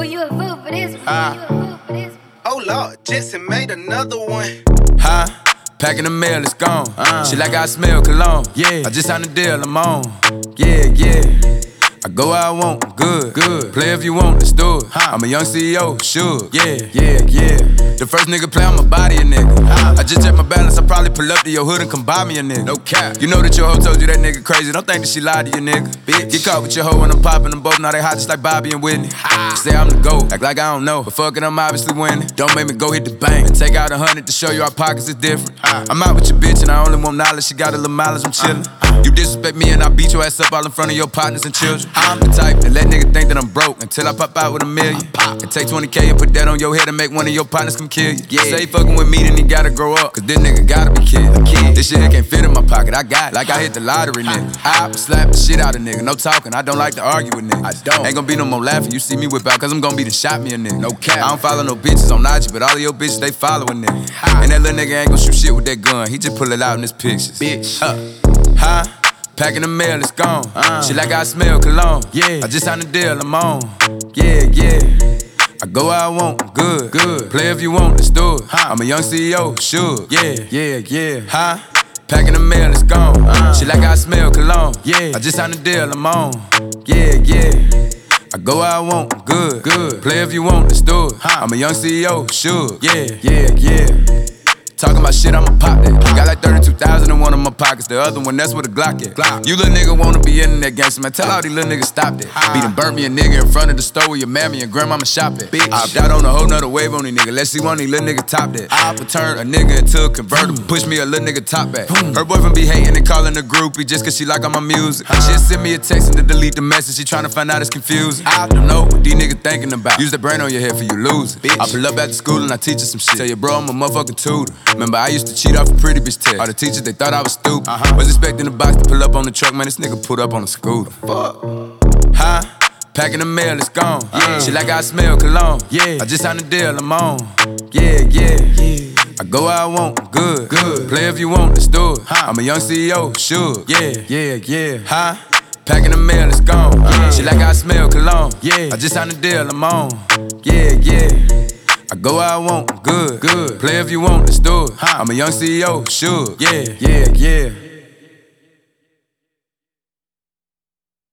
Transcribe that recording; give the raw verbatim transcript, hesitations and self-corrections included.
fool, you a fool for this. Huh? You a fool for this. Oh Lord, Jetson made another one. Huh? Packing the mail, it's gone. Uh, she like I smell cologne. Yeah. I just signed a deal, I'm on. Yeah, yeah. I go where I want, I'm good, good. Play if you want, let's do it. Huh. I'm a young C E O, sure. Yeah, yeah, yeah. The first nigga play, I'ma body a nigga. Huh. I just check my balance, I probably pull up to your hood and come buy me a nigga. No cap. You know that your hoe told you that nigga crazy. Don't think that she lied to you, nigga. Bitch. Get caught with your hoe when I'm popping them both. Now they hot just like Bobby and Whitney. Ha. Say I'm the GOAT, act like I don't know. But fuck it, I'm obviously winning. Don't make me go hit the bank and take out a hundred to show you our pockets is different. Huh. I'm out with your bitch and I only want knowledge. She got a little mileage, I'm chillin'. Uh. You disrespect me and I beat your ass up all in front of your partners and children. I'm the type that let nigga think that I'm broke until I pop out with a million. And take twenty K and put that on your head and make one of your partners come kill you. Yeah. Say fucking with me, then he gotta grow up, cause this nigga gotta be kid. kid. This shit here can't fit in my pocket, I got it. Like I hit the lottery, nigga. I slap the shit out of nigga, no talking, I don't like to argue with niggas. I don't. Ain't gonna be no more laughing, you see me whip out, cause I'm gonna be the shot me a nigga. No cap. I don't follow no bitches on I G, but all of your bitches, they following nigga. And that little nigga ain't gonna shoot shit with that gun, he just pull it out in his pictures. Bitch. Huh? Huh? Packing the mail, it's gone. Uh, she like I smell cologne. Yeah. I just signed a deal, I'm on. Yeah, yeah. I go where I want, I'm good, good. Play if you want, let's do it. Huh. I'm a young C E O, sure. Yeah, yeah, yeah. Huh? Packing the mail, it's gone. Uh, she like I smell cologne. Yeah. I just signed a deal, I'm on. Yeah, yeah. I go where I want, I'm good, good. Play if you want, let's do it. Huh. I'm a young C E O, sure. Yeah, yeah, yeah. Talking about shit, I'ma pop that. Got like thirty-two thousand in one of my pockets. The other one, that's where the Glock at. Glock. You little nigga wanna be in that gangster, man. Tell all these little niggas stop that. Ah. Beat and burn me a nigga in front of the store where your mammy and grandmama shop at. Bitch. I opt out on a whole nother wave on these niggas. Let's see one of these little niggas top that. I would turn a nigga into a convertible. Push me a little nigga top back. Her boyfriend be hating and calling a groupie just cause she like all my music. She'll send me a text and to delete the message. She tryna find out it's confusing. I don't know what these niggas thinking about. Use the brain on your head for you lose it. I pull up after school and I teach her some shit. Tell your bro I'm a motherfucking tutor. Remember I used to cheat off a pretty bitch test. All the teachers, they thought I was stupid. Uh-huh. Was expecting the box to pull up on the truck, man, this nigga pulled up on a scooter. Fuck. Huh? Packing the mail, it's gone. Yeah. She like I smell cologne. Yeah. I just signed a deal, I'm on. Yeah, yeah, yeah. I go where I want, I'm good, good. Play if you want, let's do it. Huh. I'm a young C E O, sure. Yeah, yeah, yeah. Huh? Packing the mail, it's gone. Yeah. She like I smell cologne. Yeah. I just signed a deal, I'm on. Yeah, yeah. I go where I want, I'm good, good. Play if you want, let's do it. Huh. I'm a young C E O, sure. Yeah, yeah, yeah.